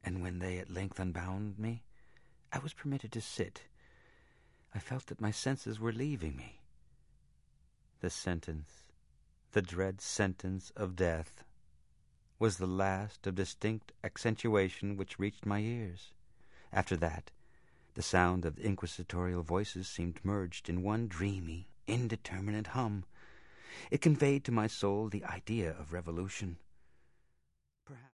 and when they at length unbound me, I was permitted to sit. I felt that my senses were leaving me. The sentence, the dread sentence of death, was the last of distinct accentuation which reached my ears. After that, the sound of inquisitorial voices seemed merged in one dreamy, indeterminate hum. It conveyed to my soul the idea of revolution. Perhaps